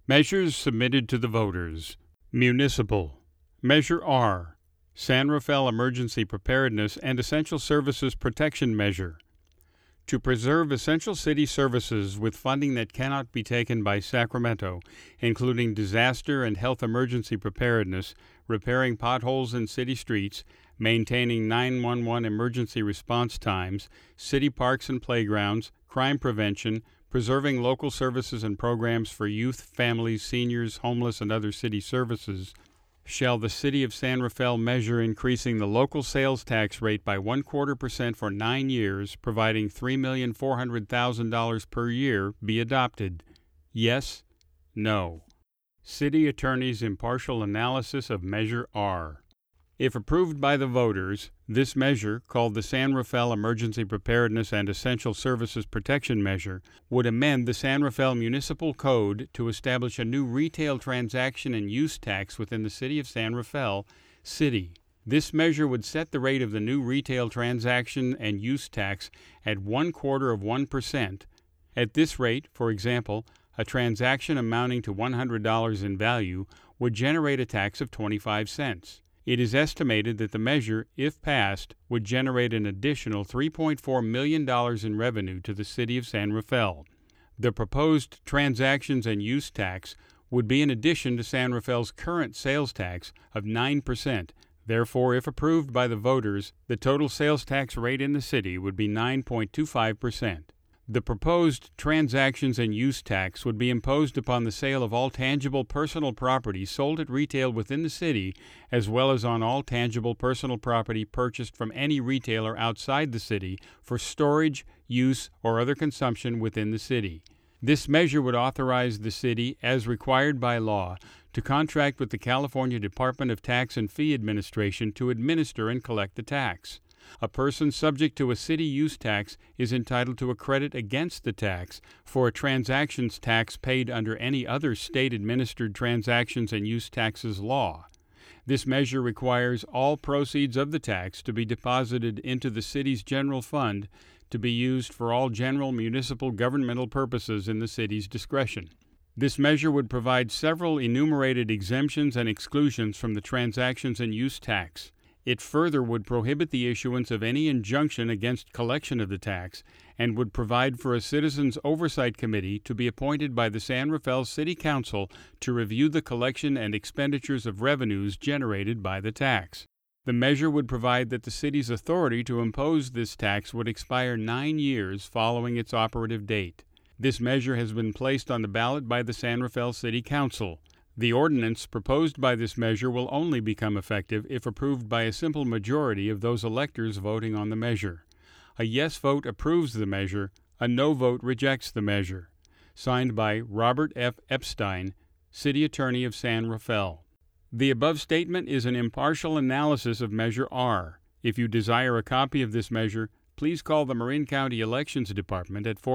Measures submitted to the voters. Municipal. Measure R. San Rafael Emergency Preparedness and Essential Services Protection Measure. To preserve essential city services with funding that cannot be taken by Sacramento, including disaster and health emergency preparedness, repairing potholes in city streets, maintaining 911 emergency response times, city parks and playgrounds, crime prevention, preserving local services and programs for youth, families, seniors, homeless, and other city services, shall the City of San Rafael measure increasing the local sales tax rate by 0.25% for 9 years, providing $3,400,000 per year, be adopted? Yes? No? City Attorney's impartial analysis of Measure R. If approved by the voters, this measure, called the San Rafael Emergency Preparedness and Essential Services Protection Measure, would amend the San Rafael Municipal Code to establish a new retail transaction and use tax within the City of San Rafael, City. This measure would set the rate of the new retail transaction and use tax at 0.25%. At this rate, for example, a transaction amounting to $100 in value would generate a tax of 25 cents. It is estimated that the measure, if passed, would generate an additional $3.4 million in revenue to the City of San Rafael. The proposed transactions and use tax would be in addition to San Rafael's current sales tax of 9%. Therefore, if approved by the voters, the total sales tax rate in the city would be 9.25%. The proposed transactions and use tax would be imposed upon the sale of all tangible personal property sold at retail within the city, as well as on all tangible personal property purchased from any retailer outside the city for storage, use, or other consumption within the city. This measure would authorize the city, as required by law, to contract with the California Department of Tax and Fee Administration to administer and collect the tax. A person subject to a city use tax is entitled to a credit against the tax for a transactions tax paid under any other state-administered transactions and use taxes law. This measure requires all proceeds of the tax to be deposited into the city's general fund to be used for all general municipal governmental purposes in the city's discretion. This measure would provide several enumerated exemptions and exclusions from the transactions and use tax. It further would prohibit the issuance of any injunction against collection of the tax and would provide for a Citizens Oversight Committee to be appointed by the San Rafael City Council to review the collection and expenditures of revenues generated by the tax. The measure would provide that the city's authority to impose this tax would expire 9 years following its operative date. This measure has been placed on the ballot by the San Rafael City Council. The ordinance proposed by this measure will only become effective if approved by a simple majority of those electors voting on the measure. A yes vote approves the measure, a no vote rejects the measure. Signed by Robert F. Epstein, City Attorney of San Rafael. The above statement is an impartial analysis of Measure R. If you desire a copy of this measure, please call the Marin County Elections Department at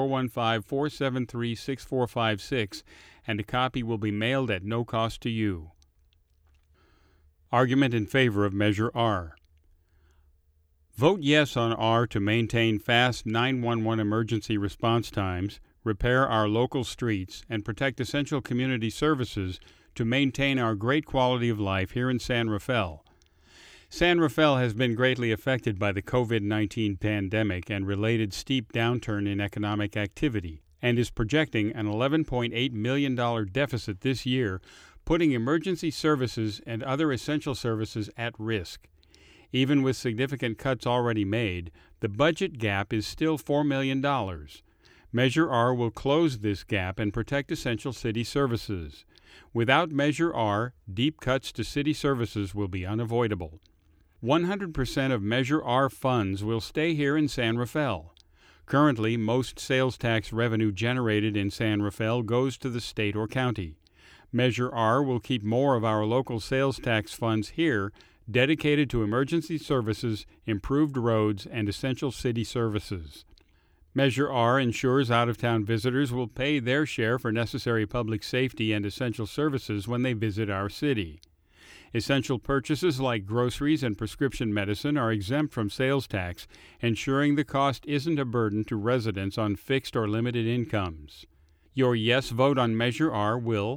415-473-6456, and a copy will be mailed at no cost to you. Argument in favor of Measure R. Vote yes on R to maintain fast 911 emergency response times, repair our local streets, and protect essential community services to maintain our great quality of life here in San Rafael. San Rafael has been greatly affected by the COVID-19 pandemic and related steep downturn in economic activity, and is projecting an $11.8 million deficit this year, putting emergency services and other essential services at risk. Even with significant cuts already made, the budget gap is still $4 million. Measure R will close this gap and protect essential city services. Without Measure R, deep cuts to city services will be unavoidable. 100% of Measure R funds will stay here in San Rafael. Currently, most sales tax revenue generated in San Rafael goes to the state or county. Measure R will keep more of our local sales tax funds here, dedicated to emergency services, improved roads, and essential city services. Measure R ensures out-of-town visitors will pay their share for necessary public safety and essential services when they visit our city. Essential purchases like groceries and prescription medicine are exempt from sales tax, ensuring the cost isn't a burden to residents on fixed or limited incomes. Your yes vote on Measure R will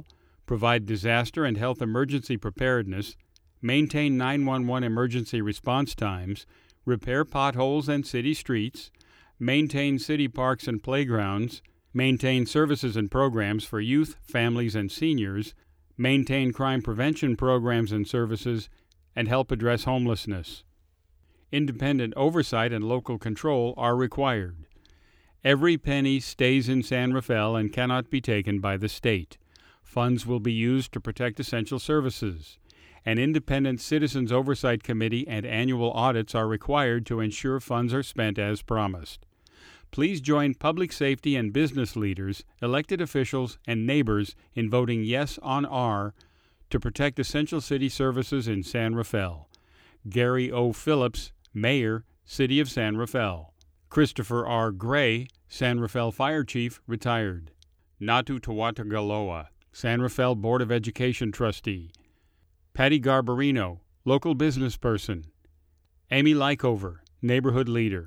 provide disaster and health emergency preparedness, maintain 911 emergency response times, repair potholes and city streets, maintain city parks and playgrounds, maintain services and programs for youth, families, and seniors, maintain crime prevention programs and services, and help address homelessness. Independent oversight and local control are required. Every penny stays in San Rafael and cannot be taken by the state. Funds will be used to protect essential services. An independent Citizens Oversight Committee and annual audits are required to ensure funds are spent as promised. Please join public safety and business leaders, elected officials, and neighbors in voting yes on R to protect essential city services in San Rafael. Gary O. Phillips, Mayor, City of San Rafael. Christopher R. Gray, San Rafael Fire Chief, retired. Natu Tawatagaloa, San Rafael Board of Education Trustee. Patty Garbarino, local business person. Amy Lykover, neighborhood leader.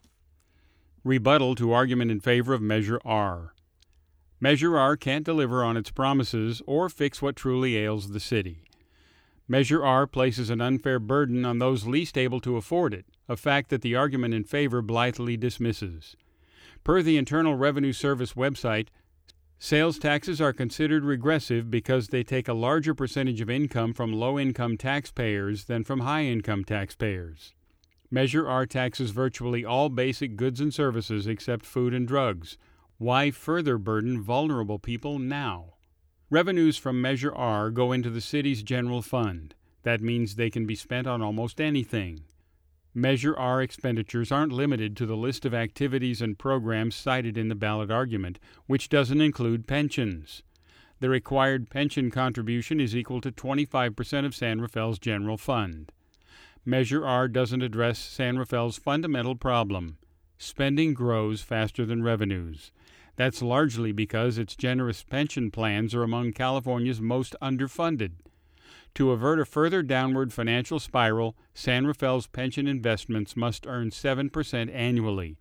Rebuttal to argument in favor of Measure R. Measure R can't deliver on its promises or fix what truly ails the city. Measure R places an unfair burden on those least able to afford it, a fact that the argument in favor blithely dismisses. Per the Internal Revenue Service website, sales taxes are considered regressive because they take a larger percentage of income from low-income taxpayers than from high-income taxpayers. Measure R taxes virtually all basic goods and services except food and drugs. Why further burden vulnerable people now? Revenues from Measure R go into the city's general fund. That means they can be spent on almost anything. Measure R expenditures aren't limited to the list of activities and programs cited in the ballot argument, which doesn't include pensions. The required pension contribution is equal to 25% of San Rafael's general fund. Measure R doesn't address San Rafael's fundamental problem. Spending grows faster than revenues. That's largely because its generous pension plans are among California's most underfunded. To avert a further downward financial spiral, San Rafael's pension investments must earn 7% annually.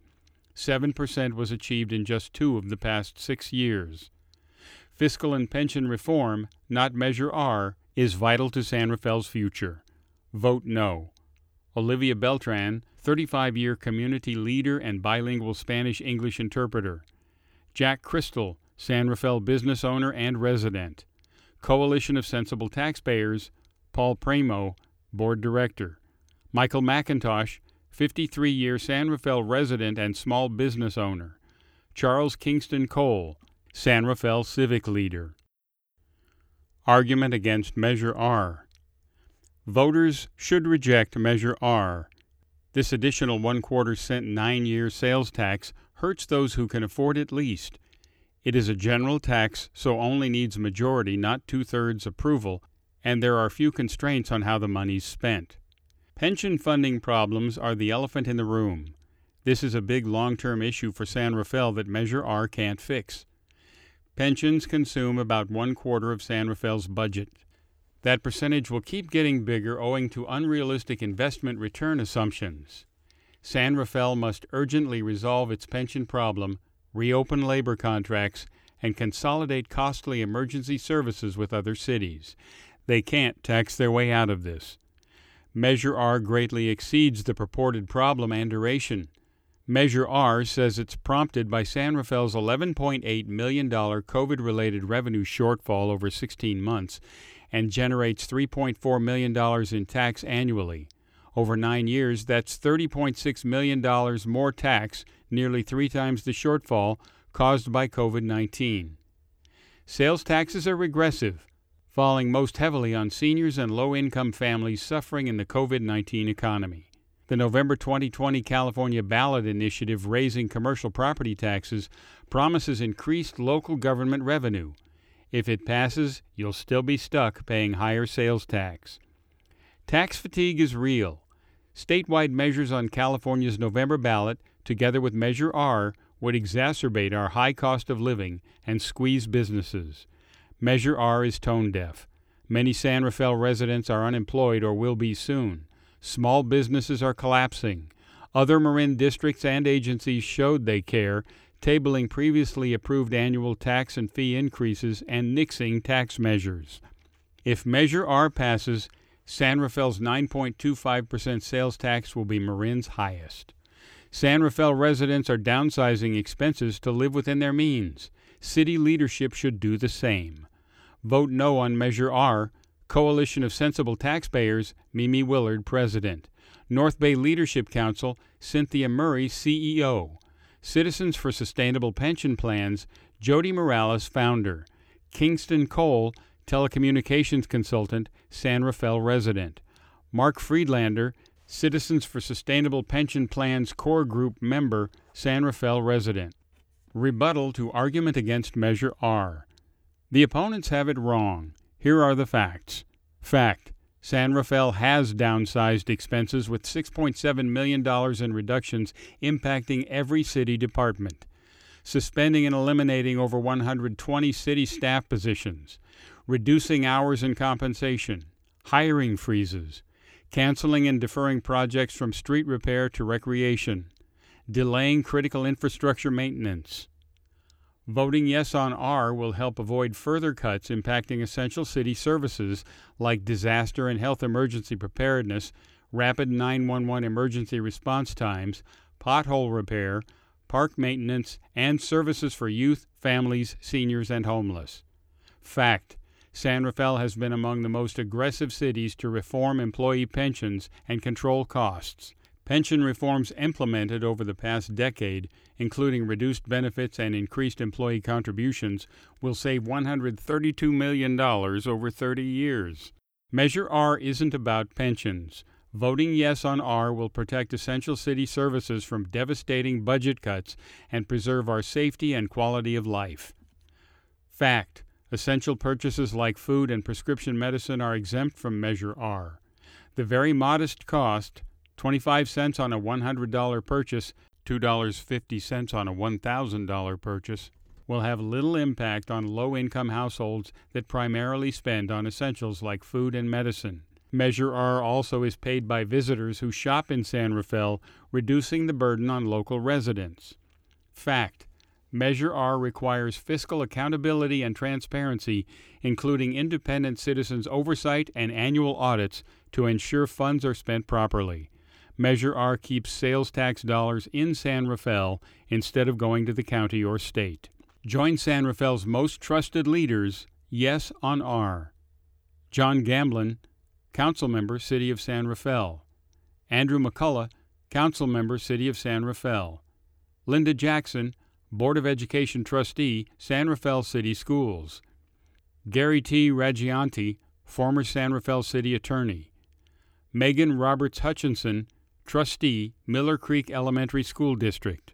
7% was achieved in just 2 of the past 6 years. Fiscal and pension reform, not Measure R, is vital to San Rafael's future. Vote no. Olivia Beltran, 35-year community leader and bilingual Spanish-English interpreter. Jack Crystal, San Rafael business owner and resident. Coalition of Sensible Taxpayers, Paul Primo, board director. Michael McIntosh, 53-year San Rafael resident and small business owner. Charles Kingston Cole, San Rafael civic leader. Argument against Measure R. Voters should reject Measure R. This additional 1/4 cent 9-year sales tax hurts those who can afford it least. It is a general tax, so only needs majority, not 2/3 approval, and there are few constraints on how the money's spent. Pension funding problems are the elephant in the room. This is a big long-term issue for San Rafael that Measure R can't fix. Pensions consume about 1/4 of San Rafael's budget. That percentage will keep getting bigger owing to unrealistic investment return assumptions. San Rafael must urgently resolve its pension problem, reopen labor contracts, and consolidate costly emergency services with other cities. They can't tax their way out of this. Measure R greatly exceeds the purported problem and duration. Measure R says it's prompted by San Rafael's $11.8 million COVID-related revenue shortfall over 16 months and generates $3.4 million in tax annually. Over 9 years, that's $30.6 million more tax, nearly 3 times the shortfall caused by COVID-19. Sales taxes are regressive, falling most heavily on seniors and low-income families suffering in the COVID-19 economy. The November 2020 California ballot initiative raising commercial property taxes promises increased local government revenue. If it passes, you'll still be stuck paying higher sales tax. Tax fatigue is real. Statewide measures on California's November ballot, together with Measure R, would exacerbate our high cost of living and squeeze businesses. Measure R is tone deaf. Many San Rafael residents are unemployed or will be soon. Small businesses are collapsing. Other Marin districts and agencies showed they care, tabling previously approved annual tax and fee increases and nixing tax measures. If Measure R passes, San Rafael's 9.25% sales tax will be Marin's highest. San Rafael residents are downsizing expenses to live within their means. City leadership should do the same. Vote no on Measure R. Coalition of Sensible Taxpayers, Mimi Willard, President. North Bay Leadership Council, Cynthia Murray, CEO. Citizens for Sustainable Pension Plans, Jody Morales, Founder. Kingston Cole, Telecommunications Consultant, San Rafael Resident. Mark Friedlander, Citizens for Sustainable Pension Plans Core Group Member, San Rafael Resident. Rebuttal to argument against Measure R. The opponents have it wrong. Here are the facts. Fact: San Rafael has downsized expenses with $6.7 million in reductions impacting every city department, suspending and eliminating over 120 city staff positions, reducing hours and compensation, hiring freezes, canceling and deferring projects from street repair to recreation, delaying critical infrastructure maintenance. Voting yes on R will help avoid further cuts impacting essential city services like disaster and health emergency preparedness, rapid 911 emergency response times, pothole repair, park maintenance, and services for youth, families, seniors, and homeless. Fact: San Rafael has been among the most aggressive cities to reform employee pensions and control costs. Pension reforms implemented over the past decade, including reduced benefits and increased employee contributions, will save $132 million over 30 years. Measure R isn't about pensions. Voting yes on R will protect essential city services from devastating budget cuts and preserve our safety and quality of life. Fact: Essential purchases like food and prescription medicine are exempt from Measure R. The very modest cost, 25 cents on a $100 purchase, $2.50 on a $1,000 purchase, will have little impact on low-income households that primarily spend on essentials like food and medicine. Measure R also is paid by visitors who shop in San Rafael, reducing the burden on local residents. Fact: Measure R requires fiscal accountability and transparency, including independent citizens' oversight and annual audits to ensure funds are spent properly. Measure R keeps sales tax dollars in San Rafael instead of going to the county or state. Join San Rafael's most trusted leaders. Yes on R. John Gamblin, Council Member, City of San Rafael. Andrew McCullough, Council Member, City of San Rafael. Linda Jackson, Board of Education Trustee, San Rafael City Schools. Gary T. Raggianti, former San Rafael City Attorney. Megan Roberts Hutchinson, Trustee, Miller Creek Elementary School District.